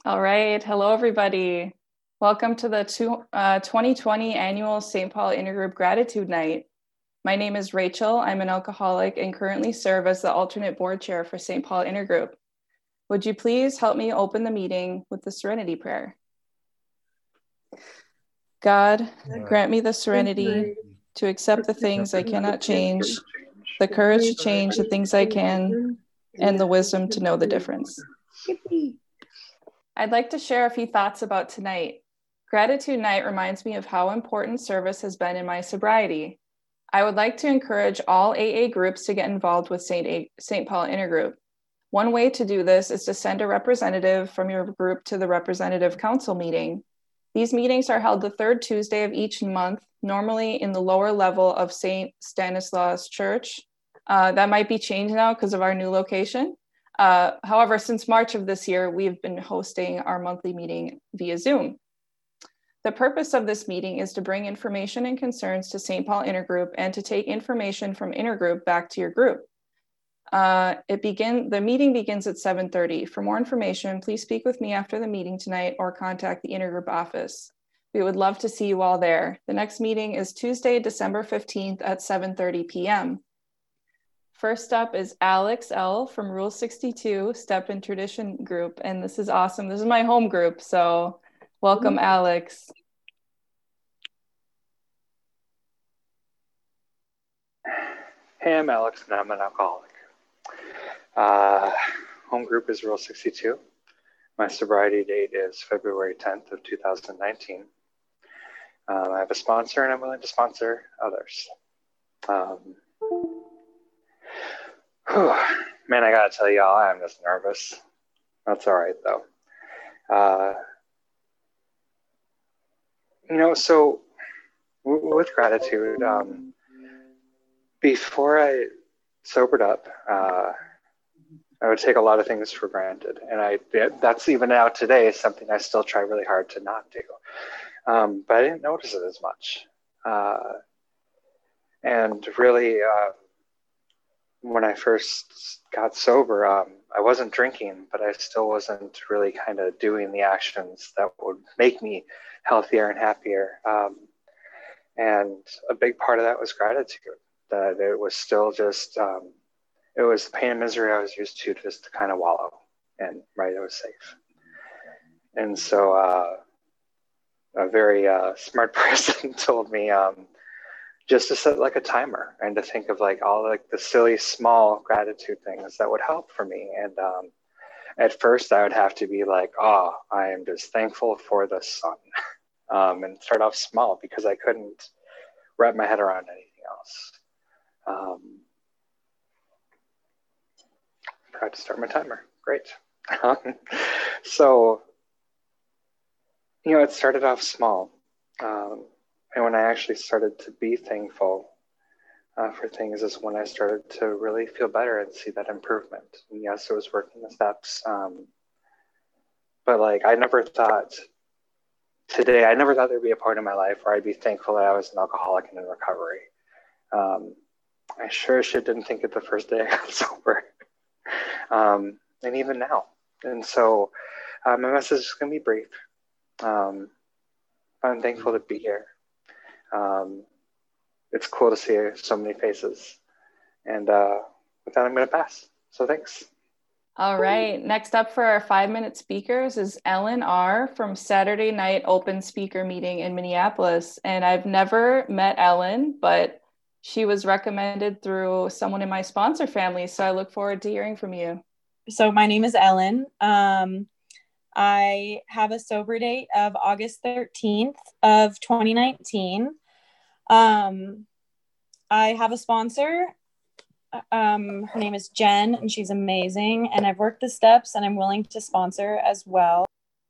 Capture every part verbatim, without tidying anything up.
All right. Hello, everybody. Welcome to the two, uh, twenty twenty annual Saint Paul Intergroup Gratitude Night. My name is Rachel. I'm an alcoholic and currently serve as the alternate board chair for Saint Paul Intergroup. Would you please help me open the meeting with the Serenity Prayer? God, grant me the serenity to accept the things I cannot change, the courage to change the things I can, and the wisdom to know the difference. I'd like to share a few thoughts about tonight. Gratitude Night reminds me of how important service has been in my sobriety. I would like to encourage all A A groups to get involved with Saint A- Saint Paul Intergroup. One way to do this is to send a representative from your group to the representative council meeting. These meetings are held the third Tuesday of each month, normally in the lower level of Saint Stanislaus Church. Uh, that might be changed now because of our new location. Uh, however, since March of this year, we've been hosting our monthly meeting via Zoom. The purpose of this meeting is to bring information and concerns to Saint Paul Intergroup and to take information from Intergroup back to your group. Uh, it begin, the meeting begins at seven thirty. For more information, please speak with me after the meeting tonight or contact the Intergroup office. We would love to see you all there. The next meeting is Tuesday, December fifteenth at seven thirty p m First up is Alex L. from Rule sixty-two, Step and Tradition Group. And this is awesome. This is my home group. So welcome, Alex. Hey, I'm Alex and I'm an alcoholic. Uh, home group is Rule sixty-two. My sobriety date is February tenth of two thousand nineteen. Um, I have a sponsor and I'm willing to sponsor others. Um, Whew. Man, I gotta tell y'all, I'm just nervous. That's all right, though. Uh, you know, so w- with gratitude, um, before I sobered up, uh, I would take a lot of things for granted. And I that's even now today something I still try really hard to not do. Um, but I didn't notice it as much. Uh, and really... Uh, when I first got sober, um, I wasn't drinking, but I still wasn't really kind of doing the actions that would make me healthier and happier. Um, and a big part of that was gratitude, that it was still just, um, it was the pain and misery I was used to just to kind of wallow and right, it was safe. And so uh, a very uh, smart person told me, um, just to set like a timer and to think of like all like the silly small gratitude things that would help for me. And um, at first I would have to be like, oh, I am just thankful for the sun, um, and start off small because I couldn't wrap my head around anything else. Um, tried to start my timer. Great. So, you know, it started off small. Um, And when I actually started to be thankful uh, for things is when I started to really feel better and see that improvement. And yes, it was working the steps. Um, but like, I never thought today, I never thought there'd be a part of my life where I'd be thankful that I was an alcoholic and in recovery. Um, I sure as shit didn't think it the first day I got sober. um, and even now. And so uh, my message is going to be brief. Um, I'm thankful to be here. Um, it's cool to see so many faces. And uh, with that, I'm going to pass. So thanks. All right. Next up for our five-minute speakers is Ellen R. from Saturday Night Open Speaker Meeting in Minneapolis. And I've never met Ellen, but she was recommended through someone in my sponsor family. So I look forward to hearing from you. So my name is Ellen. Um, I have a sober date of August thirteenth of twenty nineteen. Um, I have a sponsor. Um, her name is Jen, and she's amazing. And I've worked the steps, and I'm willing to sponsor as well.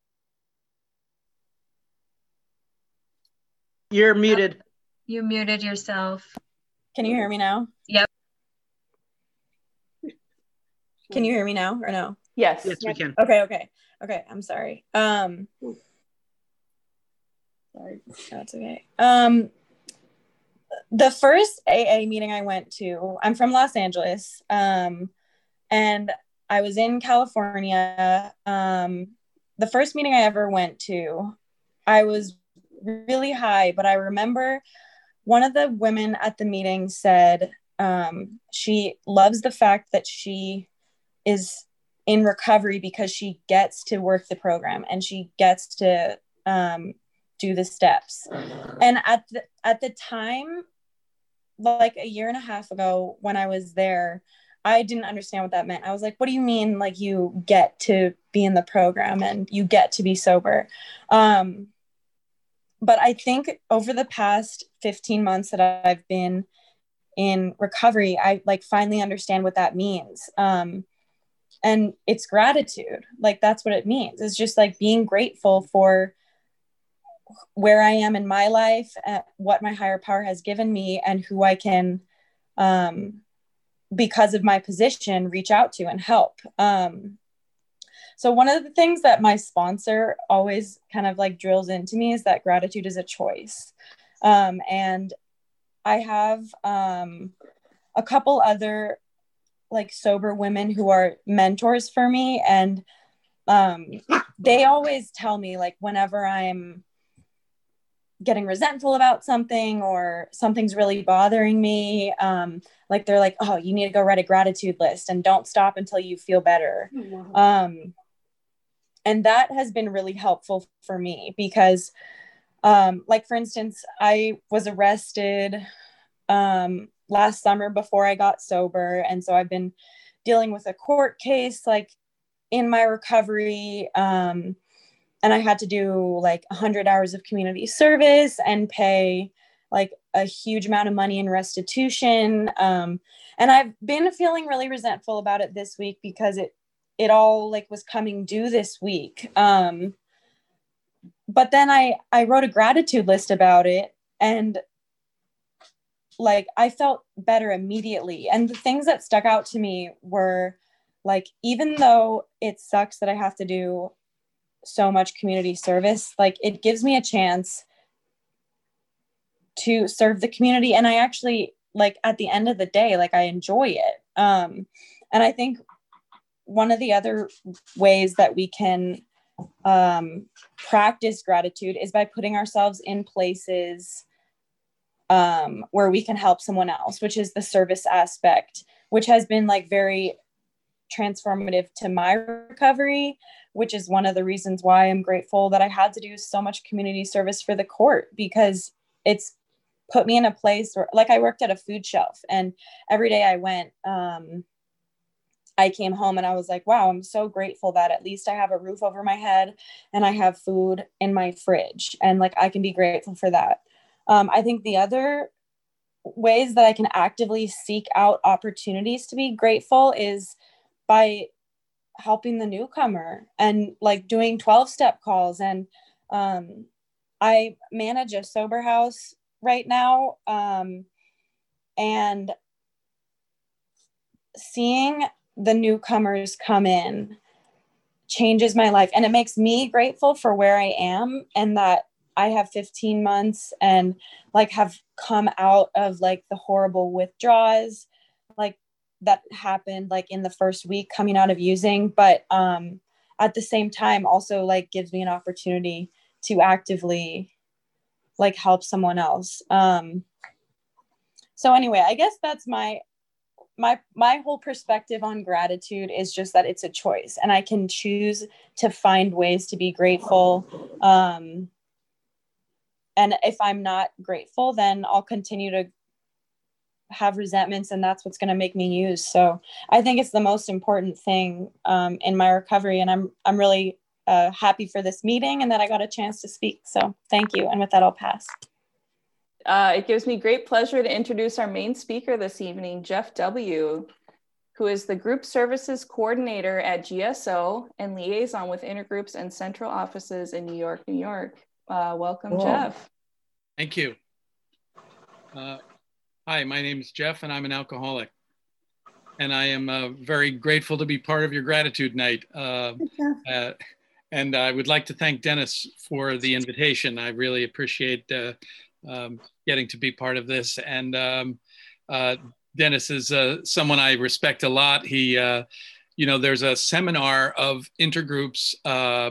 You're muted. You muted yourself. Can you hear me now? Yep. Can you hear me now or no? Yes. Yes, we can. Okay, okay. Okay, I'm sorry. Um, sorry, that's okay. Um, the first A A meeting I went to, I'm from Los Angeles, um, and I was in California, um, the first meeting I ever went to, I was really high, but I remember one of the women at the meeting said um, she loves the fact that she is in recovery because she gets to work the program and she gets to um, do the steps. And at the, at the time, like a year and a half ago when I was there, I didn't understand what that meant. I was like, what do you mean? Like you get to be in the program and you get to be sober. Um, but I think over the past fifteen months that I've been in recovery, I like finally understand what that means. Um, and it's gratitude. Like that's what it means. It's just like being grateful for where I am in my life, uh, what my higher power has given me, and who I can, um, because of my position, reach out to and help. Um, so one of the things that my sponsor always kind of like drills into me is that gratitude is a choice. Um, and I have um, a couple other like sober women who are mentors for me. And um, they always tell me like whenever I'm getting resentful about something or something's really bothering me, um, like they're like, oh, you need to go write a gratitude list and don't stop until you feel better. Wow. Um, and that has been really helpful for me because um, like, for instance, I was arrested um, last summer before I got sober. And so I've been dealing with a court case, like in my recovery. Um, and I had to do like a hundred hours of community service and pay like a huge amount of money in restitution. Um, and I've been feeling really resentful about it this week because it, it all like was coming due this week. Um, but then I, I wrote a gratitude list about it and like, I felt better immediately. And the things that stuck out to me were like, even though it sucks that I have to do so much community service, like it gives me a chance to serve the community. And I actually like at the end of the day, like I enjoy it. Um, and I think one of the other ways that we can um, practice gratitude is by putting ourselves in places um, where we can help someone else, which is the service aspect, which has been like very transformative to my recovery, which is one of the reasons why I'm grateful that I had to do so much community service for the court, because it's put me in a place where like I worked at a food shelf and every day I went, um, I came home and I was like, wow, I'm so grateful that at least I have a roof over my head and I have food in my fridge. And like, I can be grateful for that. Um, I think the other ways that I can actively seek out opportunities to be grateful is by helping the newcomer and like doing twelve step calls. And um, I manage a sober house right now. Um, and seeing the newcomers come in changes my life. And it makes me grateful for where I am and that I have fifteen months and like have come out of like the horrible withdrawals like that happened like in the first week coming out of using. But um, at the same time also like gives me an opportunity to actively like help someone else. Um, so anyway, I guess that's my my my whole perspective on gratitude is just that it's a choice and I can choose to find ways to be grateful. Um, and if I'm not grateful, then I'll continue to have resentments and that's what's going to make me use. So I think it's the most important thing um, in my recovery. And I'm, I'm really uh, happy for this meeting and that I got a chance to speak. So thank you. And with that, I'll pass. Uh, it gives me great pleasure to introduce our main speaker this evening, Jeff W., who is the Group Services Coordinator at G S O and liaison with intergroups and central offices in New York, New York. Uh, welcome, cool. Jeff. Thank you. Uh, hi, my name is Jeff and I'm an alcoholic. And I am uh, very grateful to be part of your gratitude night. Uh, uh, and I would like to thank Dennis for the invitation. I really appreciate uh, um, getting to be part of this. And um, uh, Dennis is uh, someone I respect a lot. He, uh, you know, there's a seminar of intergroups um,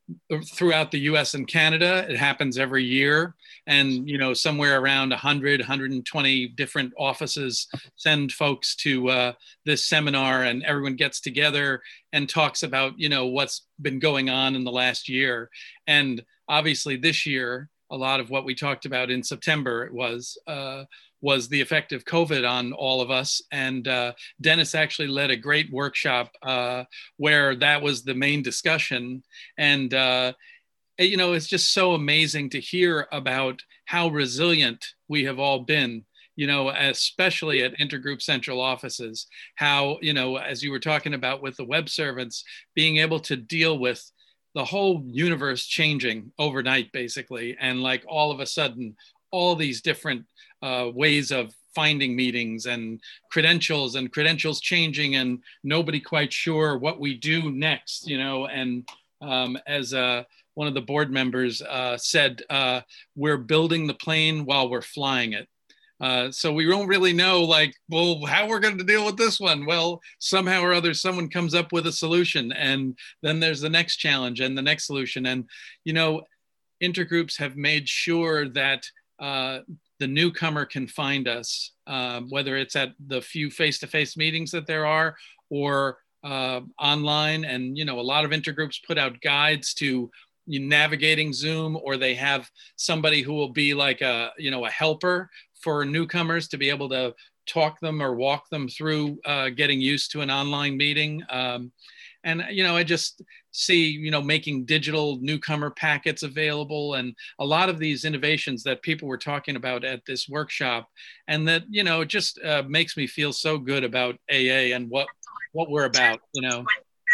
throughout the U S and Canada. It happens every year. And, you know, somewhere around one hundred, one hundred twenty different offices send folks to uh, this seminar, and everyone gets together and talks about, you know, what's been going on in the last year. And obviously this year, a lot of what we talked about in September was, uh, was the effect of COVID on all of us. And uh, Dennis actually led a great workshop uh, where that was the main discussion. And, uh, you know, it's just so amazing to hear about how resilient we have all been, you know, especially at Intergroup Central offices, how, you know, as you were talking about with the web servants, being able to deal with the whole universe changing overnight, basically. And like all of a sudden, all these different uh, ways of finding meetings and credentials and credentials changing and nobody quite sure what we do next, you know, and um, as uh, one of the board members uh, said, uh, we're building the plane while we're flying it. Uh, so we don't really know, like, well, how we're going to deal with this one. Well, somehow or other, someone comes up with a solution, and then there's the next challenge and the next solution. And, you know, intergroups have made sure that uh, the newcomer can find us, uh, whether it's at the few face-to-face meetings that there are or uh, online. And, you know, a lot of intergroups put out guides to navigating Zoom, or they have somebody who will be like a, you know, a helper for newcomers to be able to talk them or walk them through uh, getting used to an online meeting. Um, and, you know, I just see, you know, making digital newcomer packets available, and a lot of these innovations that people were talking about at this workshop. And that, you know, it just uh, makes me feel so good about A A and what, what we're about, you know.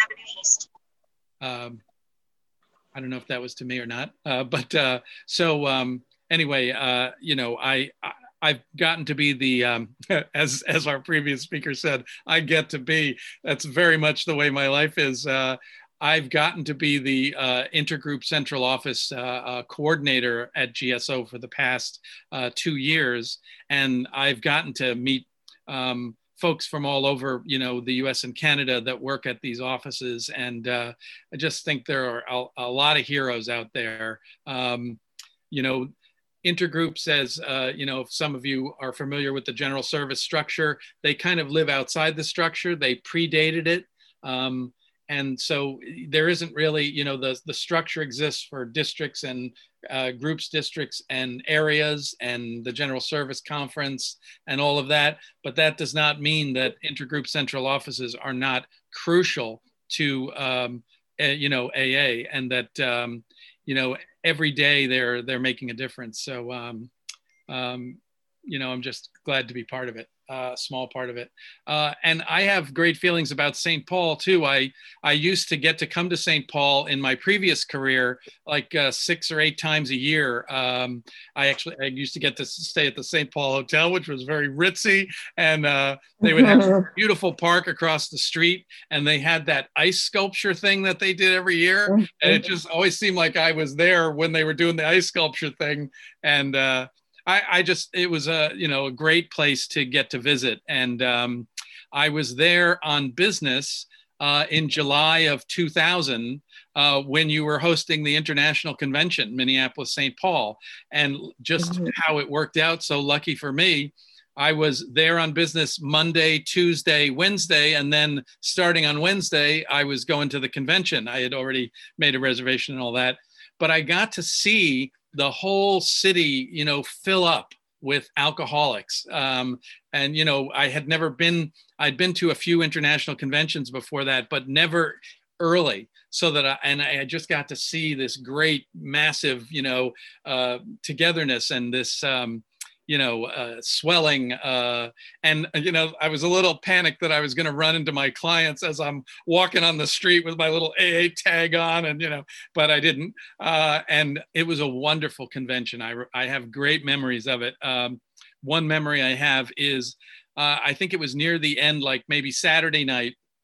Um, I don't know if that was to me or not, uh, but uh, so um, anyway, uh, you know, I, I I've gotten to be the, um, as as our previous speaker said, I get to be, that's very much the way my life is. Uh, I've gotten to be the uh, Intergroup Central Office uh, uh, coordinator at G S O for the past uh, two years. And I've gotten to meet um, folks from all over, you know, the U S and Canada that work at these offices. And uh, I just think there are a, a lot of heroes out there. Um, you know, intergroups, as uh, you know, if some of you are familiar with the general service structure, they kind of live outside the structure. They predated it. Um, and so there isn't really, you know, the, the structure exists for districts and uh, groups, districts and areas and the general service conference and all of that. But that does not mean that intergroup central offices are not crucial to, um, uh, you know, A A, and that, um, you know, every day they're they're making a difference. So, um, um, you know, I'm just glad to be part of it, a uh, small part of it. Uh, and I have great feelings about Saint Paul too. I, I used to get to come to Saint Paul in my previous career, like uh, six or eight times a year. Um, I actually, I used to get to stay at the Saint Paul Hotel, which was very ritzy. And uh, they would have a beautiful park across the street. And they had that ice sculpture thing that they did every year. And it just always seemed like I was there when they were doing the ice sculpture thing. And uh, I, I just, it was a, you know, a great place to get to visit. And um, I was there on business uh, in July of two thousand uh, when you were hosting the International Convention, Minneapolis, Saint Paul. And just mm-hmm. how it worked out, so lucky for me, I was there on business Monday, Tuesday, Wednesday, and then starting on Wednesday, I was going to the convention. I had already made a reservation and all that, but I got to see the whole city, you know, fill up with alcoholics. Um, and, you know, I had never been, I'd been to a few international conventions before that, but never early. So that I, and I just got to see this great, massive, you know, uh, togetherness and this, um, you know, uh, swelling. Uh, and, you know, I was a little panicked that I was going to run into my clients as I'm walking on the street with my little A A tag on and, you know, but I didn't. Uh, and it was a wonderful convention. I, I have great memories of it. Um, one memory I have is, uh, I think it was near the end, like maybe Saturday night,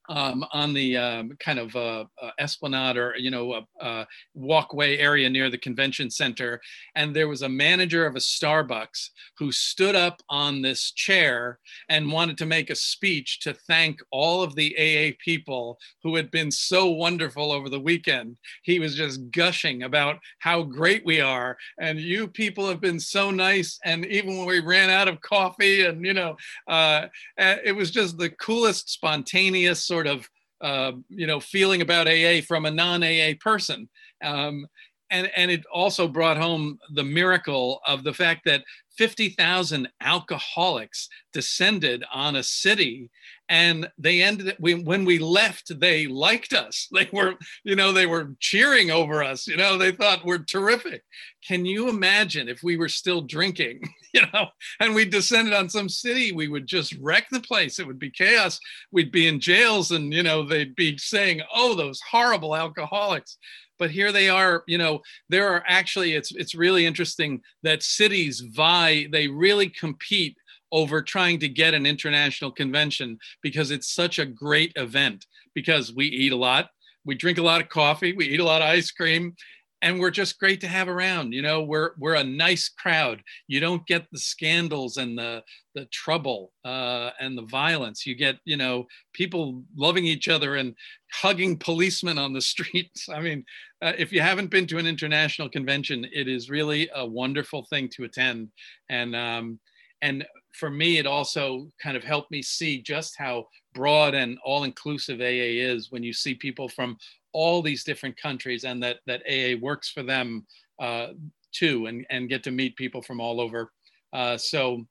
um, on the um, kind of uh, uh, esplanade or, you know, uh, uh, walkway area near the convention center. And there was a manager of a Starbucks who stood up on this chair and wanted to make a speech to thank all of the A A people who had been so wonderful over the weekend. He was just gushing about how great we are. And you people have been so nice. And even when we ran out of coffee and, you know, uh, it was just the coolest, spontaneous sort of, uh, you know, feeling about A A from a non-A A person. Um, and, and it also brought home the miracle of the fact that fifty thousand alcoholics descended on a city, and they ended, we, when we left, they liked us. They were, you know, they were cheering over us. You know, they thought we're terrific. Can you imagine if we were still drinking, you know, and we descended on some city, we would just wreck the place. It would be chaos. We'd be in jails and, you know, they'd be saying, oh, those horrible alcoholics. But here they are, you know, there are actually, it's it's really interesting that cities vie, they really compete over trying to get an international convention because it's such a great event, because we eat a lot, we drink a lot of coffee, we eat a lot of ice cream, and we're just great to have around. You know, we're we're a nice crowd. You don't get the scandals and the the trouble uh, and the violence. You get, you know, people loving each other and hugging policemen on the streets. I mean, uh, if you haven't been to an international convention, it is really a wonderful thing to attend. And um, and for me, it also kind of helped me see just how broad and all-inclusive A A is when you see people from all these different countries, and that that A A works for them uh, too, and, and get to meet people from all over. Uh, so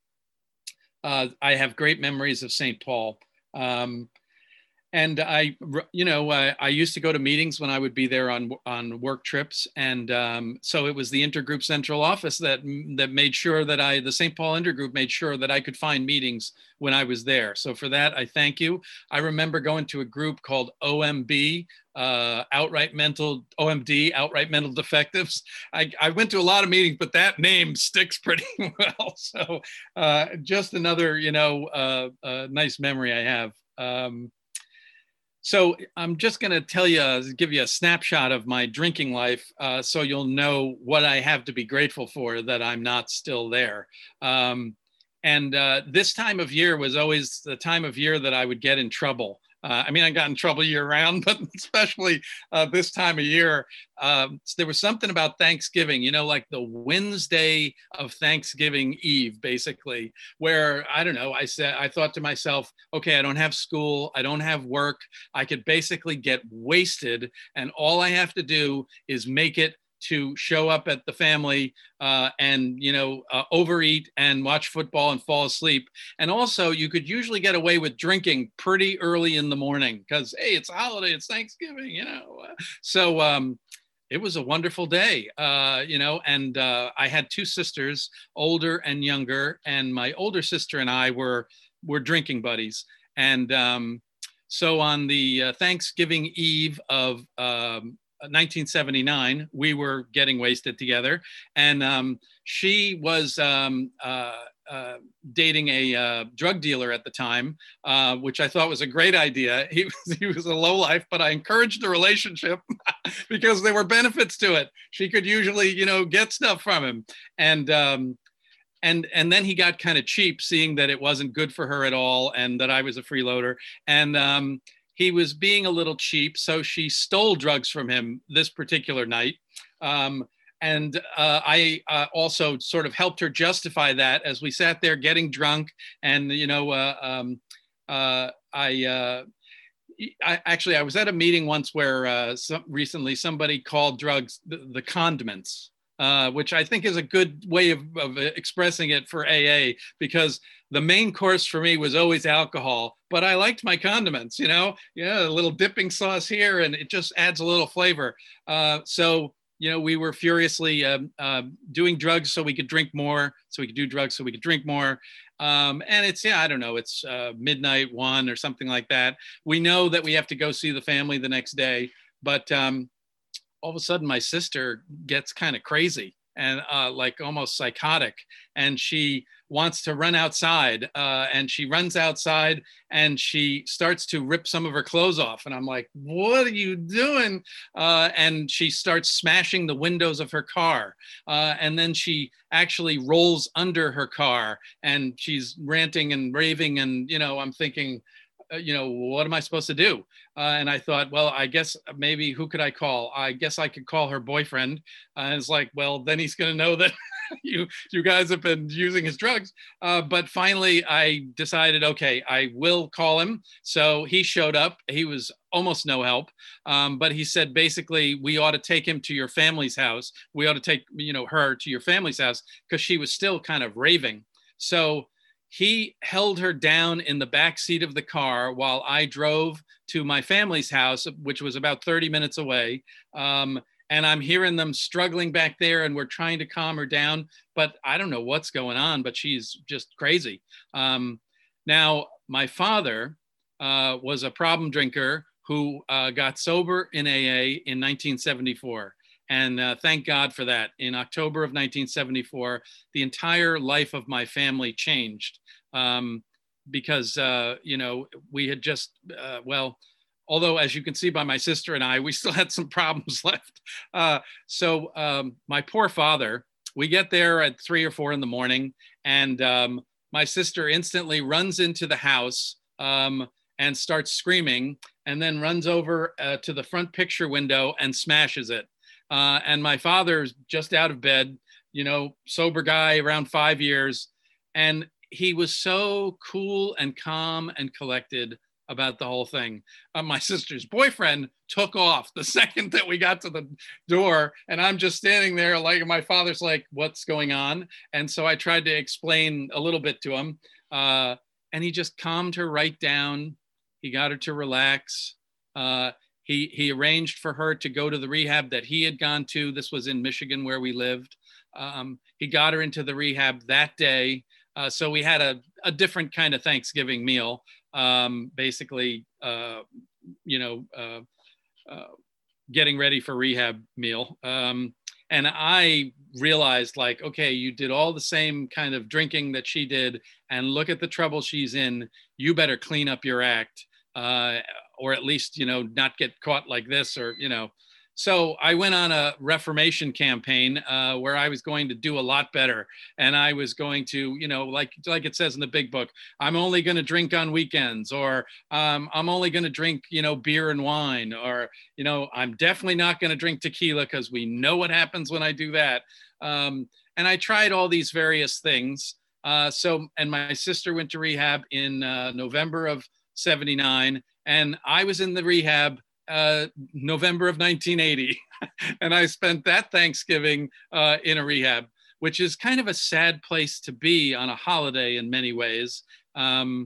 uh, I have great memories of Saint Paul. Um, and I, you know, I, I used to go to meetings when I would be there on on work trips, and um, so it was the Intergroup Central Office that that made sure that I, the Saint Paul Intergroup made sure that I could find meetings when I was there. So for that, I thank you. I remember going to a group called O M B, uh, Outright Mental, O M D, Outright Mental Defectives. I, I went to a lot of meetings, but that name sticks pretty well. So uh, just another, you know, uh, uh, nice memory I have. Um, So I'm just going to tell you, give you a snapshot of my drinking life, uh, so you'll know what I have to be grateful for that I'm not still there. Um, and uh, this time of year was always the time of year that I would get in trouble. Uh, I mean, I got in trouble year round, but especially uh, this time of year, um, there was something about Thanksgiving, you know, like the Wednesday of Thanksgiving Eve, basically, where, I don't know, I said, I thought to myself, okay, I don't have school, I don't have work, I could basically get wasted, and all I have to do is make it to show up at the family uh, and, you know, uh, overeat and watch football and fall asleep. And also you could usually get away with drinking pretty early in the morning because, hey, it's a holiday, it's Thanksgiving, you know. So um, it was a wonderful day, uh, you know, and uh, I had two sisters, older and younger, and my older sister and I were, were drinking buddies. And um, so on the uh, Thanksgiving Eve of um, nineteen seventy-nine, we were getting wasted together, and um, she was um, uh, uh, dating a uh, drug dealer at the time, uh, which I thought was a great idea. He was, he was a lowlife, but I encouraged the relationship because there were benefits to it. She could usually, you know, get stuff from him, and um, and and then he got kind of cheap, seeing that it wasn't good for her at all, and that I was a freeloader, and um, he was being a little cheap, so she stole drugs from him this particular night. Um, and uh, I uh, also sort of helped her justify that as we sat there getting drunk. And, you know, uh, um, uh, I, uh, I actually, I was at a meeting once where uh, some, recently somebody called drugs the, the condiments. Uh, which I think is a good way of, of expressing it for A A, because the main course for me was always alcohol, but I liked my condiments, you know, yeah, a little dipping sauce here, and it just adds a little flavor. Uh, so, you know, we were furiously uh, uh, doing drugs so we could drink more, so we could do drugs so we could drink more. Um, and it's, yeah, I don't know, it's uh, midnight, one or something like that. We know that we have to go see the family the next day, but um, all of a sudden my sister gets kind of crazy. and uh, like almost psychotic. And she wants to run outside, uh, and she runs outside and she starts to rip some of her clothes off. And I'm like, what are you doing? Uh, and she starts smashing the windows of her car. Uh, and then she actually rolls under her car and she's ranting and raving. And, you know, I'm thinking, uh, you know, what am I supposed to do? Uh, and I thought, well, I guess maybe who could I call? I guess I could call her boyfriend. Uh, and it's like, well, then he's going to know that you you guys have been using his drugs. Uh, but finally, I decided, okay, I will call him. So he showed up. He was almost no help. Um, but he said, basically, we ought to take him to your family's house. We ought to take, you know, her to your family's house because she was still kind of raving. So he held her down in the back seat of the car while I drove to my family's house, which was about thirty minutes away. Um, and I'm hearing them struggling back there and we're trying to calm her down, but I don't know what's going on, but she's just crazy. Um, now, my father uh, was a problem drinker who uh, got sober in A A in nineteen seventy-four. And uh, thank God for that. In October of nineteen seventy-four, the entire life of my family changed um, because, uh, you know, we had just, uh, well, although as you can see by my sister and I, we still had some problems left. Uh, so um, my poor father, we get there at three or four in the morning and um, my sister instantly runs into the house um, and starts screaming and then runs over uh, to the front picture window and smashes it. Uh, and my father's just out of bed, you know, sober guy around five years. And he was so cool and calm and collected about the whole thing. Uh, my sister's boyfriend took off the second that we got to the door. And I'm just standing there like, my father's like, what's going on? And so I tried to explain a little bit to him. Uh, and he just calmed her right down. He got her to relax. Uh, He, he arranged for her to go to the rehab that he had gone to. This was in Michigan where we lived. Um, he got her into the rehab that day. Uh, so we had a, a different kind of Thanksgiving meal, um, basically, uh, you know, uh, uh, getting ready for rehab meal. Um, and I realized like, okay, you did all the same kind of drinking that she did and look at the trouble she's in. You better clean up your act. Uh, or at least, you know, not get caught like this or, you know. So I went on a reformation campaign uh, where I was going to do a lot better. And I was going to, you know, like, like it says in the big book, I'm only going to drink on weekends, or um, I'm only going to drink, you know, beer and wine, or, you know, I'm definitely not going to drink tequila because we know what happens when I do that. Um, and I tried all these various things. Uh, so, and my sister went to rehab in uh, November of seventy-nine. And I was in the rehab uh, November of nineteen eighty. And I spent that Thanksgiving uh, in a rehab, which is kind of a sad place to be on a holiday in many ways. Um,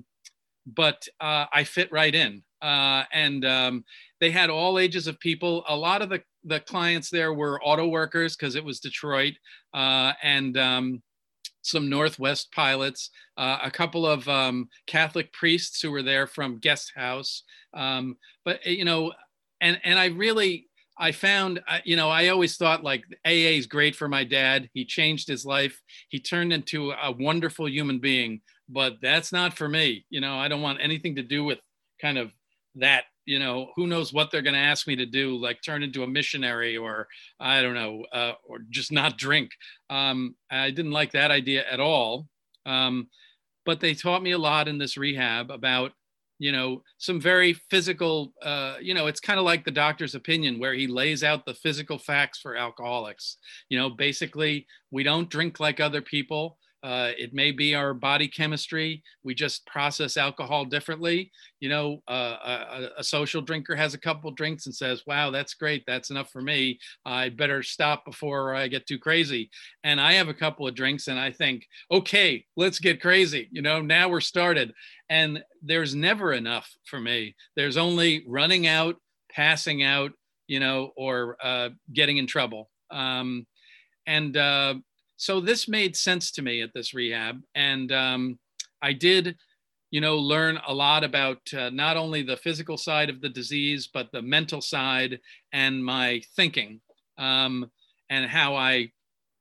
but uh, I fit right in. Uh, and um, they had all ages of people. A lot of the, the clients there were auto workers because it was Detroit. Uh, and um, some Northwest pilots, uh, a couple of um, Catholic priests who were there from guest house. Um, but, you know, and, and I really, I found, you know, I always thought like A A is great for my dad. He changed his life. He turned into a wonderful human being, but that's not for me. You know, I don't want anything to do with kind of that. You know, who knows what they're going to ask me to do, like turn into a missionary or I don't know, uh, or just not drink. Um, I didn't like that idea at all. Um, but they taught me a lot in this rehab about, you know, some very physical, uh, you know, it's kind of like the doctor's opinion where he lays out the physical facts for alcoholics. You know, basically, we don't drink like other people. Uh, it may be our body chemistry. We just process alcohol differently. You know, uh, a, a social drinker has a couple drinks and says, wow, that's great. That's enough for me. I better stop before I get too crazy. And I have a couple of drinks and I think, okay, let's get crazy. You know, now we're started. And there's never enough for me. There's only running out, passing out, you know, or uh, getting in trouble. Um, and, uh, So this made sense to me at this rehab. And um, I did, you know, learn a lot about uh, not only the physical side of the disease, but the mental side and my thinking um, and how I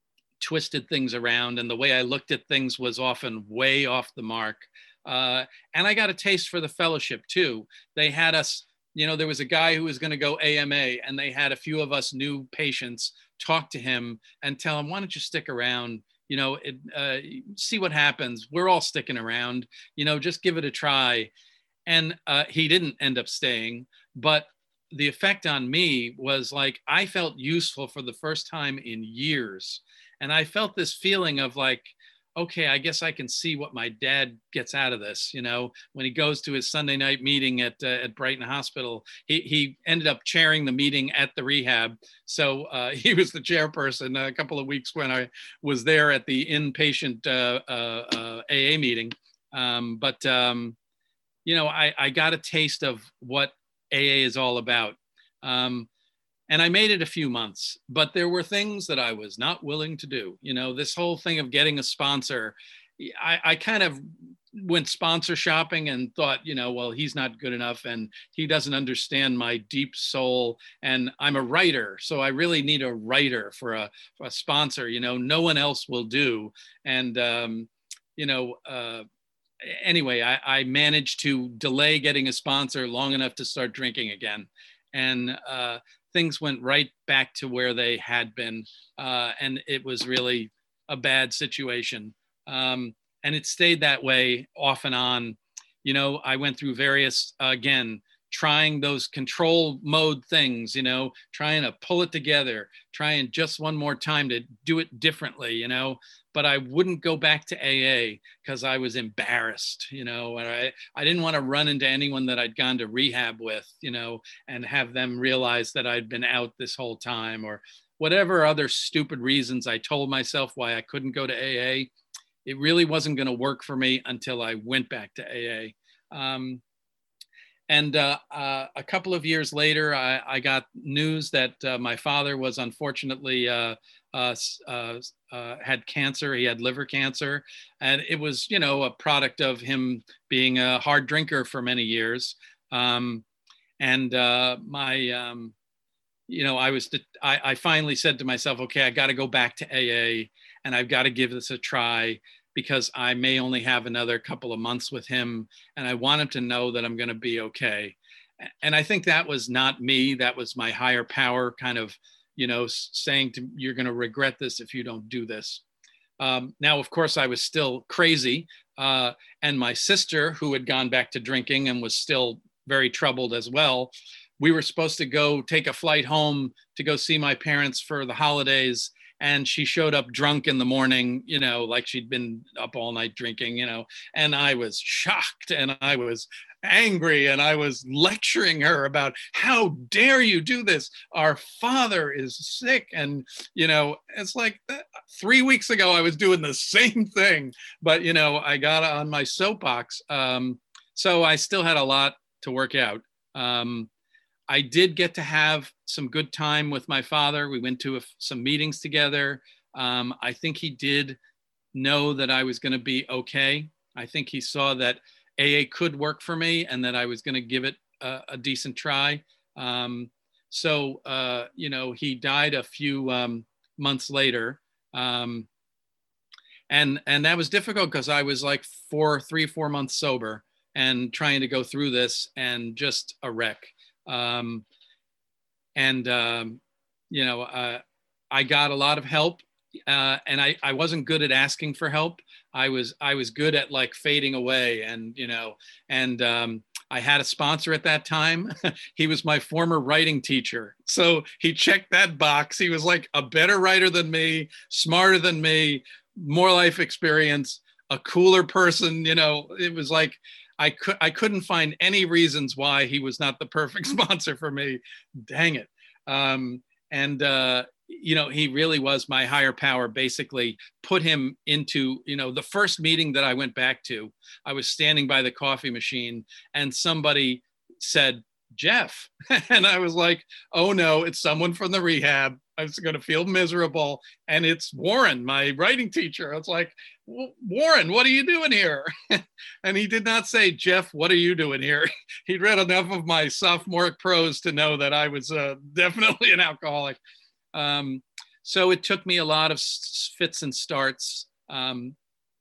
twisted things around, and the way I looked at things was often way off the mark. Uh, and I got a taste for the fellowship too. They had us, you know, there was a guy who was going to go A M A, and they had a few of us new patients talk to him and tell him, why don't you stick around? You know, it, uh, see what happens. We're all sticking around, you know, just give it a try. And uh, he didn't end up staying, but the effect on me was like, I felt useful for the first time in years. And I felt this feeling of like, okay, I guess I can see what my dad gets out of this. You know, when he goes to his Sunday night meeting at uh, at Brighton Hospital, he, he ended up chairing the meeting at the rehab. So uh, he was the chairperson a couple of weeks when I was there at the inpatient uh, uh, uh, A A meeting. Um, but, um, you know, I, I got a taste of what A A is all about. Um, And I made it a few months, but there were things that I was not willing to do. You know, this whole thing of getting a sponsor, I, I kind of went sponsor shopping and thought, you know, well, he's not good enough and he doesn't understand my deep soul. And I'm a writer, so I really need a writer for a, for a sponsor. You know, no one else will do. And, um, you know, uh, anyway, I, I managed to delay getting a sponsor long enough to start drinking again. And, uh, things went right back to where they had been. Uh, and it was really a bad situation. Um, and it stayed that way off and on. You know, I went through various, uh, again, trying those control mode things, you know, trying to pull it together, trying just one more time to do it differently, you know, but I wouldn't go back to A A because I was embarrassed, you know, and I, I didn't want to run into anyone that I'd gone to rehab with, you know, and have them realize that I'd been out this whole time, or whatever other stupid reasons I told myself why I couldn't go to A A. It really wasn't going to work for me until I went back to A A. Um, And uh, uh, a couple of years later, I, I got news that uh, my father was unfortunately uh, uh, uh, uh, had cancer. He had liver cancer. And it was, you know, a product of him being a hard drinker for many years. Um, and uh, my, um, you know, I was, I, I finally said to myself, okay, I got to go back to A A and I've got to give this a try, because I may only have another couple of months with him, and I want him to know that I'm going to be okay. And I think that was not me. That was my higher power kind of, you know, saying to, you're going to regret this if you don't do this. Um, now, of course, I was still crazy. Uh, and my sister, who had gone back to drinking and was still very troubled as well, we were supposed to go take a flight home to go see my parents for the holidays. And she showed up drunk in the morning, you know, like she'd been up all night drinking, you know, and I was shocked and I was angry and I was lecturing her about, how dare you do this? Our father is sick. And, you know, it's like three weeks ago, I was doing the same thing, but, you know, I got on my soapbox. Um, so I still had a lot to work out. Um, I did get to have some good time with my father. We went to a, some meetings together. Um, I think he did know that I was going to be okay. I think he saw that A A could work for me and that I was going to give it a, a decent try. Um, so, uh, you know, he died a few um, months later. Um, and, and that was difficult because I was like four, three, four months sober and trying to go through this and just a wreck. Um, and, um, you know, uh, I got a lot of help, uh, and I, I wasn't good at asking for help. I was, I was good at like fading away and, you know, and, um, I had a sponsor at that time. He was my former writing teacher. So he checked that box. He was like a better writer than me, smarter than me, more life experience, a cooler person. You know, it was like, I could I couldn't find any reasons why he was not the perfect sponsor for me. Dang it. Um, and, uh, you know, he really was my higher power, basically put him into, you know, the first meeting that I went back to, I was standing by the coffee machine and somebody said, Jeff. And I was like, oh no, it's someone from the rehab. I was going to feel miserable. And it's Warren, my writing teacher. I was like, Warren, what are you doing here? And he did not say, Jeff, what are you doing here? He'd read enough of my sophomoric prose to know that I was uh, definitely an alcoholic. Um, so it took me a lot of fits and starts. Um,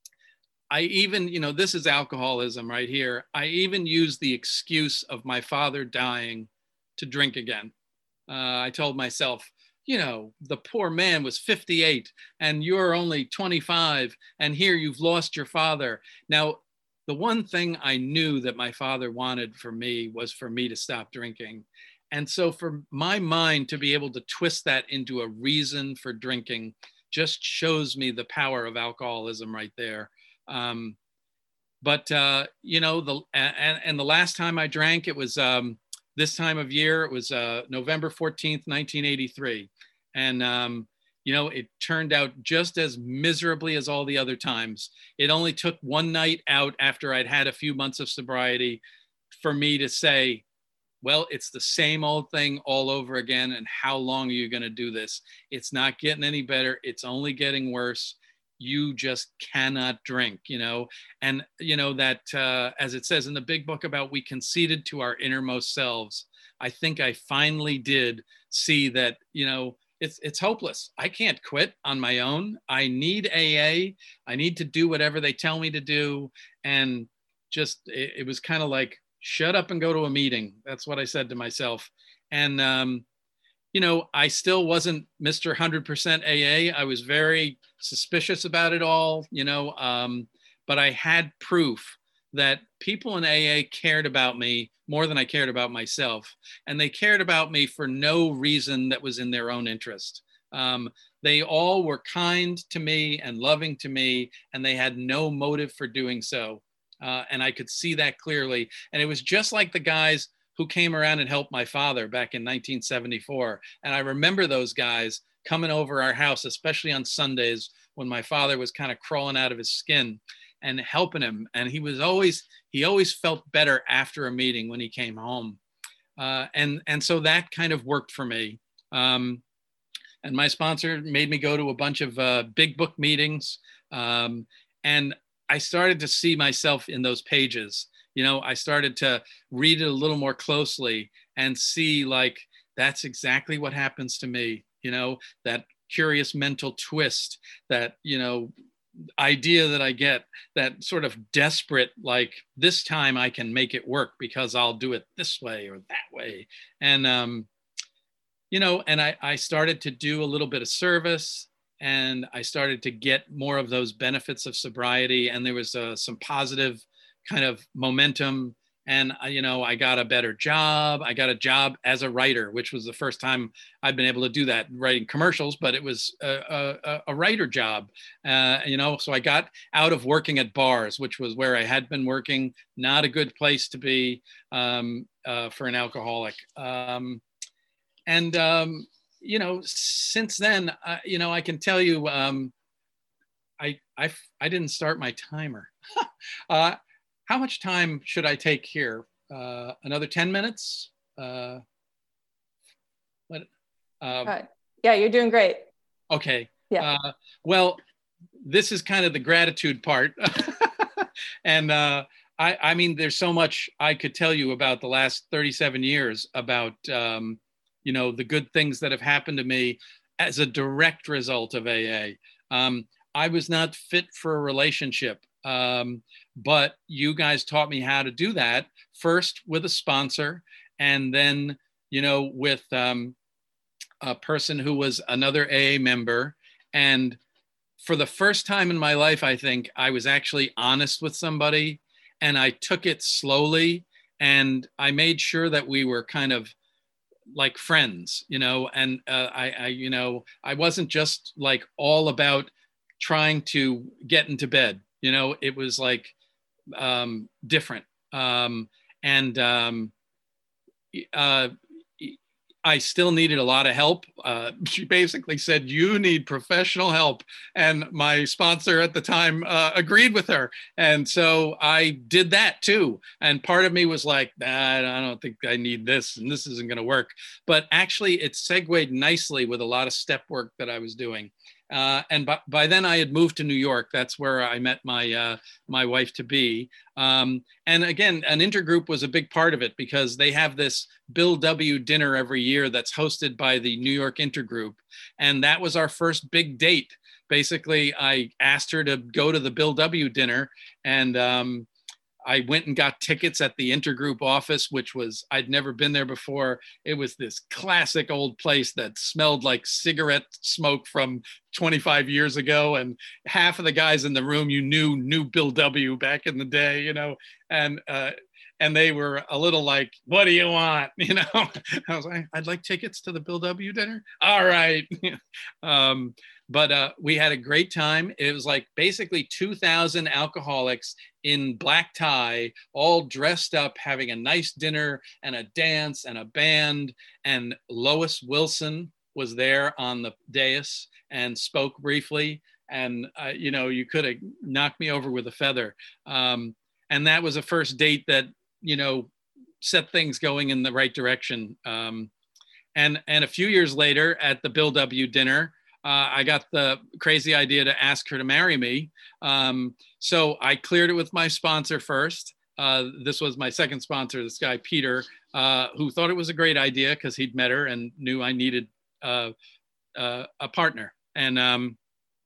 I even, you know, this is alcoholism right here. I even used the excuse of my father dying to drink again. Uh, I told myself, you know, the poor man was fifty-eight and you're only twenty-five, and here you've lost your father. Now, the one thing I knew that my father wanted for me was for me to stop drinking. And so for my mind to be able to twist that into a reason for drinking just shows me the power of alcoholism right there. Um, but, uh, you know, the and, and the last time I drank, it was um, this time of year. It was uh, November fourteenth, nineteen eighty-three. And, um, you know, it turned out just as miserably as all the other times. It only took one night out after I'd had a few months of sobriety for me to say, well, it's the same old thing all over again. And how long are you going to do this? It's not getting any better. It's only getting worse. You just cannot drink, you know, and, you know, that uh, as it says in the big book about we conceded to our innermost selves. I think I finally did see that, you know, it's, it's hopeless. I can't quit on my own. I need A A. I need to do whatever they tell me to do. And just, it, it was kind of like, shut up and go to a meeting. That's what I said to myself. And, um, you know, I still wasn't Mister one hundred percent A A. I was very suspicious about it all, you know, um, but I had proof that people in A A cared about me more than I cared about myself. And they cared about me for no reason that was in their own interest. Um, they all were kind to me and loving to me, and they had no motive for doing so. Uh, and I could see that clearly. And it was just like the guys who came around and helped my father back in nineteen seventy-four. And I remember those guys coming over our house, especially on Sundays when my father was kind of crawling out of his skin, and helping him. And he was always, he always felt better after a meeting when he came home. Uh, and, and so that kind of worked for me. Um, and my sponsor made me go to a bunch of uh, big book meetings. Um, and I started to see myself in those pages. You know, I started to read it a little more closely and see, like, that's exactly what happens to me. You know, that curious mental twist, that, you know, idea that I get, that sort of desperate, like, this time I can make it work because I'll do it this way or that way. And, um, you know, and I, I started to do a little bit of service, and I started to get more of those benefits of sobriety. And there was uh, some positive kind of momentum. And, uh, you know, I got a better job. I got a job as a writer, which was the first time I'd been able to do that, writing commercials, but it was a, a, a writer job, uh, you know, so I got out of working at bars, which was where I had been working. Not a good place to be um, uh, for an alcoholic. Um, and, um, you know, since then, uh, you know, I can tell you, um, I, I, I didn't start my timer. uh, how much time should I take here? Uh, another ten minutes? Uh, what, uh, uh, yeah, you're doing great. Okay. Yeah. Uh, well, this is kind of the gratitude part. And uh, I, I mean, there's so much I could tell you about the last thirty-seven years about, um, you know, the good things that have happened to me as a direct result of A A. Um, I was not fit for a relationship, um, but you guys taught me how to do that, first with a sponsor, and then, you know, with um, a person who was another A A member. And for the first time in my life, I think I was actually honest with somebody, and I took it slowly, and I made sure that we were kind of like friends, you know, and uh, I, I, you know, I wasn't just like all about trying to get into bed, you know, it was like um, different. Um, and um, uh, I still needed a lot of help. Uh, she basically said, you need professional help. And my sponsor at the time uh, agreed with her. And so I did that too. And part of me was like, nah, I don't think I need this, and this isn't going to work. But actually it segued nicely with a lot of step work that I was doing. Uh, and by, by then I had moved to New York. That's where I met my uh, my wife to be. Um, and again, an intergroup was a big part of it because they have this Bill W. dinner every year that's hosted by the New York Intergroup. And that was our first big date. Basically, I asked her to go to the Bill W. dinner, and um, I went and got tickets at the intergroup office, which was, I'd never been there before. It was this classic old place that smelled like cigarette smoke from twenty-five years ago. And half of the guys in the room, you knew, knew Bill W. back in the day, you know, and, uh, and they were a little like, what do you want? You know, I was like, I'd like tickets to the Bill W. dinner. All right. um, but uh, we had a great time. It was like basically two thousand alcoholics in black tie, all dressed up, having a nice dinner and a dance and a band. And Lois Wilson was there on the dais and spoke briefly. And, uh, you know, you could have knocked me over with a feather. Um, and that was a first date that, you know, set things going in the right direction. Um, and, and a few years later at the Bill W. dinner, Uh, I got the crazy idea to ask her to marry me. Um, so I cleared it with my sponsor first. Uh, this was my second sponsor, this guy, Peter, uh, who thought it was a great idea because he'd met her and knew I needed uh, uh, a partner. And um,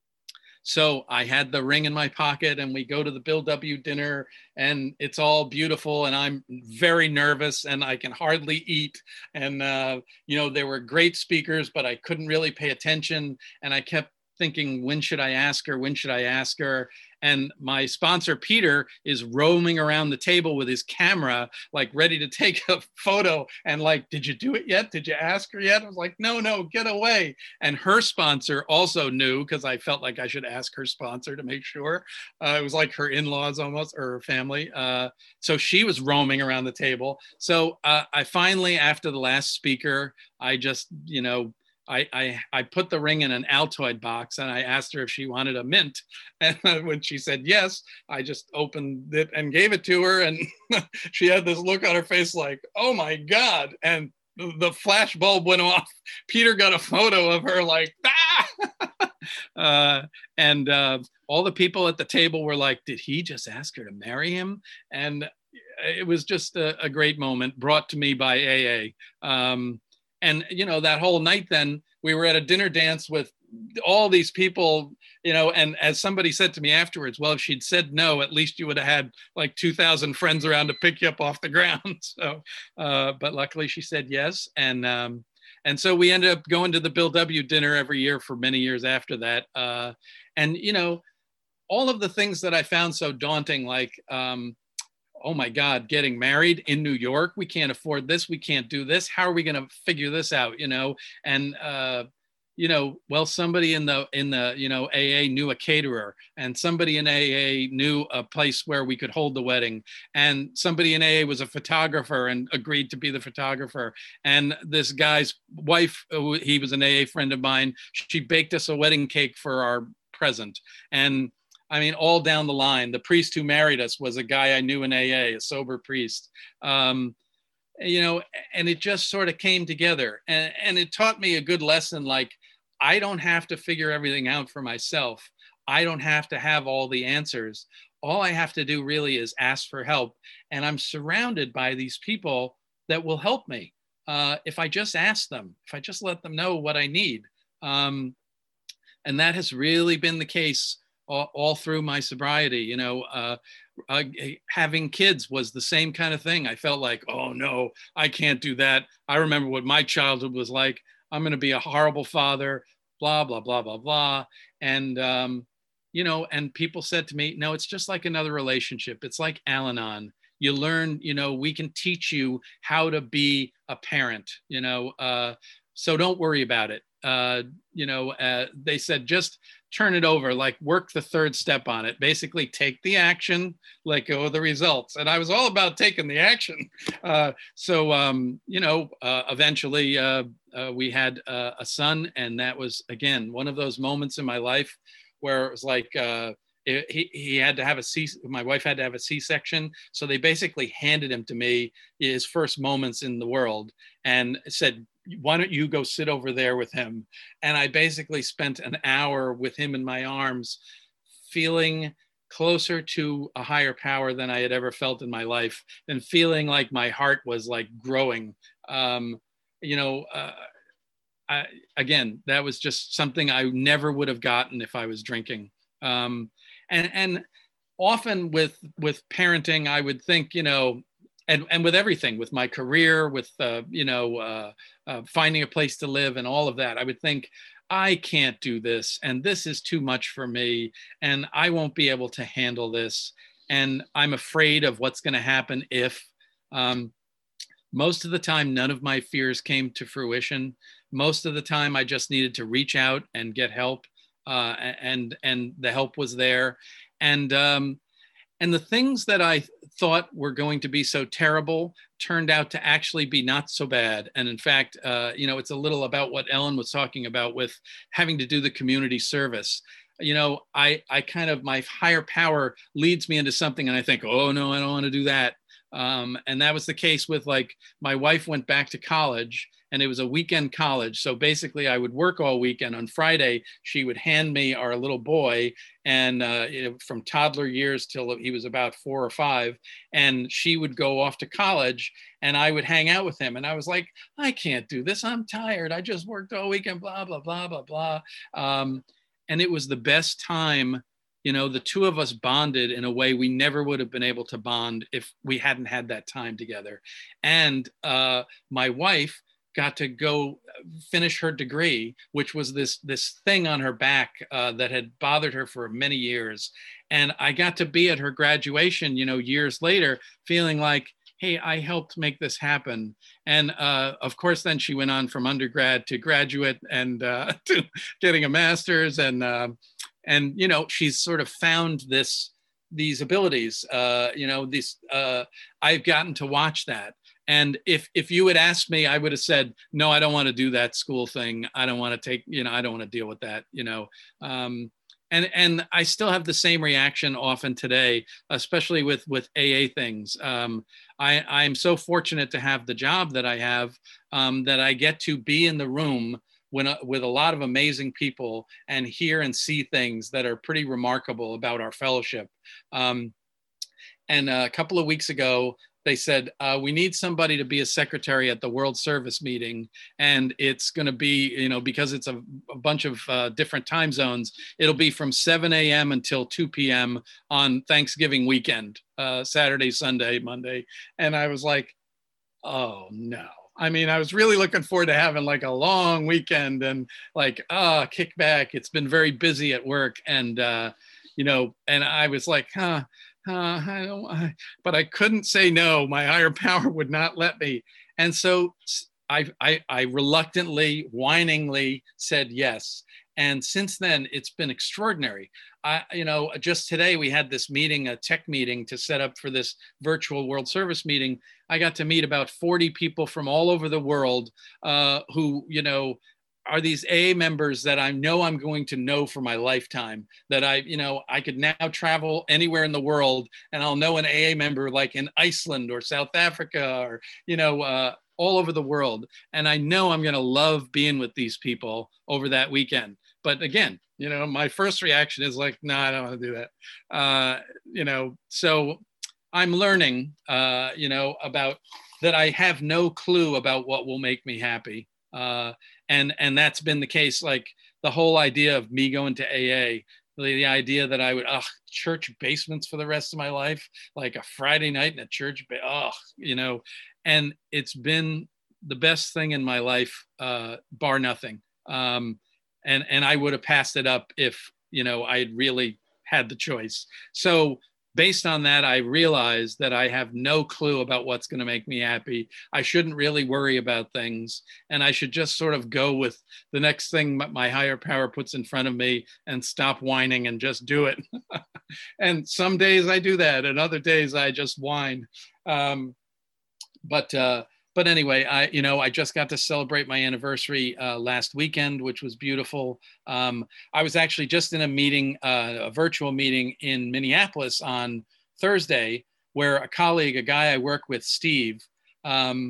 so I had the ring in my pocket and we go to the Bill W. dinner and it's all beautiful and I'm very nervous and I can hardly eat. And, uh, you know, there were great speakers, but I couldn't really pay attention. And I kept thinking, when should I ask her? When should I ask her? And my sponsor, Peter, is roaming around the table with his camera, like ready to take a photo. And like, did you do it yet? Did you ask her yet? I was like, no, no, get away. And her sponsor also knew, because I felt like I should ask her sponsor to make sure. Uh, it was like her in-laws almost, or her family. Uh, so she was roaming around the table. So uh, I finally, after the last speaker, I just, you know, I, I, I put the ring in an Altoid box and I asked her if she wanted a mint. And when she said yes, I just opened it and gave it to her. And she had this look on her face like, oh my God. And the flash bulb went off. Peter got a photo of her like, ah! uh, and uh, all the people at the table were like, did he just ask her to marry him? And it was just a, a great moment brought to me by A A. Um, And, you know, that whole night, then we were at a dinner dance with all these people, you know, and as somebody said to me afterwards, well, if she'd said no, at least you would have had like two thousand friends around to pick you up off the ground. So, uh, but luckily she said yes. And, um, and so we ended up going to the Bill W. dinner every year for many years after that. Uh, and, you know, all of the things that I found so daunting, like, um, oh my God, getting married in New York, we can't afford this, we can't do this. How are we going to figure this out, you know? And, uh, you know, well, somebody in the, in the, you know, A A knew a caterer and somebody in A A knew a place where we could hold the wedding. And somebody in A A was a photographer and agreed to be the photographer. And this guy's wife, he was an A A friend of mine, she baked us a wedding cake for our present. And I mean, all down the line, the priest who married us was a guy I knew in A A, a sober priest, um, you know, and it just sort of came together. And, and it taught me a good lesson, like, I don't have to figure everything out for myself. I don't have to have all the answers. All I have to do really is ask for help. And I'm surrounded by these people that will help me uh, if I just ask them, if I just let them know what I need. Um, and that has really been the case All, all through my sobriety. You know, uh, uh, having kids was the same kind of thing. I felt like, oh no, I can't do that. I remember what my childhood was like. I'm going to be a horrible father, blah, blah, blah, blah, blah. And, um, you know, and people said to me, no, it's just like another relationship. It's like Al-Anon. You learn, you know, we can teach you how to be a parent, you know, uh, so don't worry about it. Uh, you know, uh, they said, just turn it over, like work the third step on it. Basically take the action, let go of the results. And I was all about taking the action. Uh, so, um, you know, uh, eventually uh, uh, we had uh, a son, and that was, again, one of those moments in my life where it was like, uh, it, he, he had to have a C, my wife had to have a C-section. So they basically handed him to me, his first moments in the world, and said, why don't you go sit over there with him? And I basically spent an hour with him in my arms, feeling closer to a higher power than I had ever felt in my life, and feeling like my heart was like growing. Um, you know, uh, I, again, that was just something I never would have gotten if I was drinking. Um, and, and often with, with parenting, I would think, you know, and, and with everything, with my career, with, uh, you know, uh, uh, finding a place to live and all of that, I would think, I can't do this, and this is too much for me, and I won't be able to handle this, and I'm afraid of what's going to happen if. Um, most of the time, none of my fears came to fruition. Most of the time, I just needed to reach out and get help, uh, and and the help was there, and um, and the things that I thought were going to be so terrible turned out to actually be not so bad. And in fact, uh, you know, it's a little about what Ellen was talking about with having to do the community service. You know, I, I kind of, my higher power leads me into something and I think, oh no, I don't want to do that. Um, and that was the case with, like, my wife went back to college, and it was a weekend college. So basically I would work all weekend. On Friday, she would hand me our little boy, and uh, you know, from toddler years till he was about four or five. And she would go off to college, and I would hang out with him. And I was like, I can't do this. I'm tired. I just worked all weekend, blah, blah, blah, blah, blah. Um, and it was the best time. You know, the two of us bonded in a way we never would have been able to bond if we hadn't had that time together. And uh, my wife got to go finish her degree, which was this, this thing on her back uh, that had bothered her for many years. And I got to be at her graduation, you know, years later, feeling like, hey, I helped make this happen. And uh, of course, then she went on from undergrad to graduate, and uh, to getting a master's. And, uh, and, you know, she's sort of found this, these abilities, uh, you know, these, uh, I've gotten to watch that. And if, if you had asked me, I would have said, no, I don't want to do that school thing. I don't want to take, you know, I don't want to deal with that, you know. Um, and, and I still have the same reaction often today, especially with, with A A things. Um, I, I'm so fortunate to have the job that I have, um, that I get to be in the room when, uh, with a lot of amazing people and hear and see things that are pretty remarkable about our fellowship. Um, and a couple of weeks ago, they said, uh, we need somebody to be a secretary at the World Service meeting. And it's going to be, you know, because it's a, a bunch of uh, different time zones, it'll be from seven a m until two p m on Thanksgiving weekend, uh, Saturday, Sunday, Monday. And I was like, oh no. I mean, I was really looking forward to having like a long weekend and like, ah, oh, kick back. It's been very busy at work. And, uh, you know, and I was like, huh, Uh, I don't, I, but I couldn't say no. My higher power would not let me. And so I, I, I reluctantly, whiningly said yes. And since then, it's been extraordinary. I, you know, just today we had this meeting, a tech meeting to set up for this virtual World Service meeting. I got to meet about forty people from all over the world uh, who, you know, are these A A members that I know I'm going to know for my lifetime, that I, you know, I could now travel anywhere in the world and I'll know an A A member like in Iceland or South Africa or, you know, uh, all over the world. And I know I'm going to love being with these people over that weekend. But again, you know, my first reaction is like, no, nah, I don't want to do that. Uh, you know, so I'm learning, uh, you know, about that. I have no clue about what will make me happy. Uh, and and that's been the case, like the whole idea of me going to A A, the, the idea that I would, ugh, church basements for the rest of my life, like a Friday night in a church, ugh, you know, and it's been the best thing in my life, uh, bar nothing. Um, and, and I would have passed it up if, you know, I had really had the choice. So based on that, I realized that I have no clue about what's going to make me happy. I shouldn't really worry about things. And I should just sort of go with the next thing my higher power puts in front of me and stop whining and just do it. And some days I do that, and other days I just whine. Um, but uh, but anyway, I you know I just got to celebrate my anniversary uh, last weekend, which was beautiful. Um, I was actually just in a meeting, uh, a virtual meeting in Minneapolis on Thursday, where a colleague, a guy I work with, Steve, um,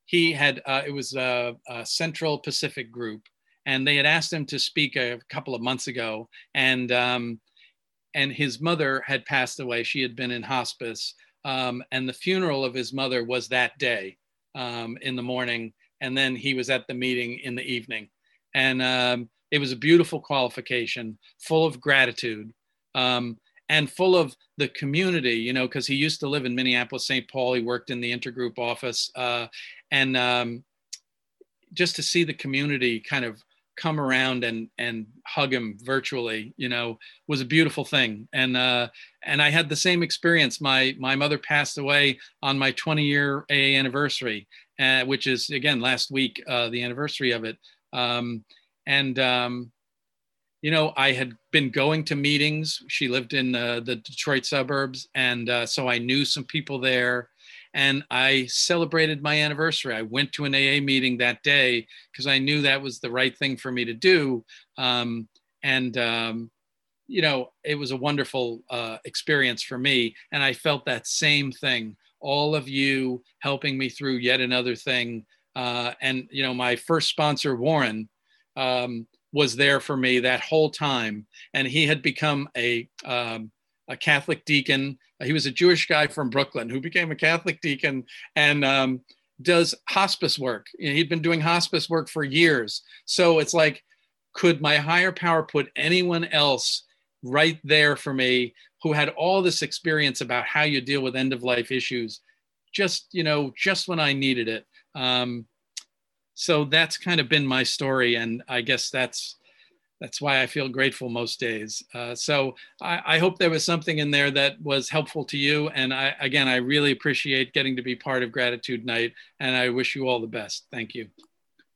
he had, uh, it was a, a Central Pacific group, and they had asked him to speak a couple of months ago, and um, and his mother had passed away. She had been in hospice, um, and the funeral of his mother was that day um, in the morning, and then he was at the meeting in the evening. And um, it was a beautiful qualification, full of gratitude, um, and full of the community, you know, because he used to live in Minneapolis, Saint Paul. He worked in the intergroup office, uh, and um, just to see the community kind of come around and and hug him virtually, you know, was a beautiful thing. And uh, and I had the same experience. My my mother passed away on my twenty year A A anniversary, uh, which is again last week, uh, the anniversary of it. Um, and um, you know, I had been going to meetings. She lived in uh, the Detroit suburbs, and uh, so I knew some people there. And I celebrated my anniversary. I went to an A A meeting that day because I knew that was the right thing for me to do. Um, and, um, you know, it was a wonderful uh, experience for me. And I felt that same thing, all of you helping me through yet another thing. Uh, and, you know, my first sponsor, Warren, um, was there for me that whole time. And he had become a, um, a Catholic deacon. He was a Jewish guy from Brooklyn who became a Catholic deacon and um, does hospice work. You know, he'd been doing hospice work for years. So it's like, could my higher power put anyone else right there for me who had all this experience about how you deal with end of life issues, just, you know, just when I needed it. Um, so that's kind of been my story. And I guess that's, That's why I feel grateful most days. Uh, so I, I hope there was something in there that was helpful to you. And I, again, I really appreciate getting to be part of Gratitude Night, and I wish you all the best. Thank you.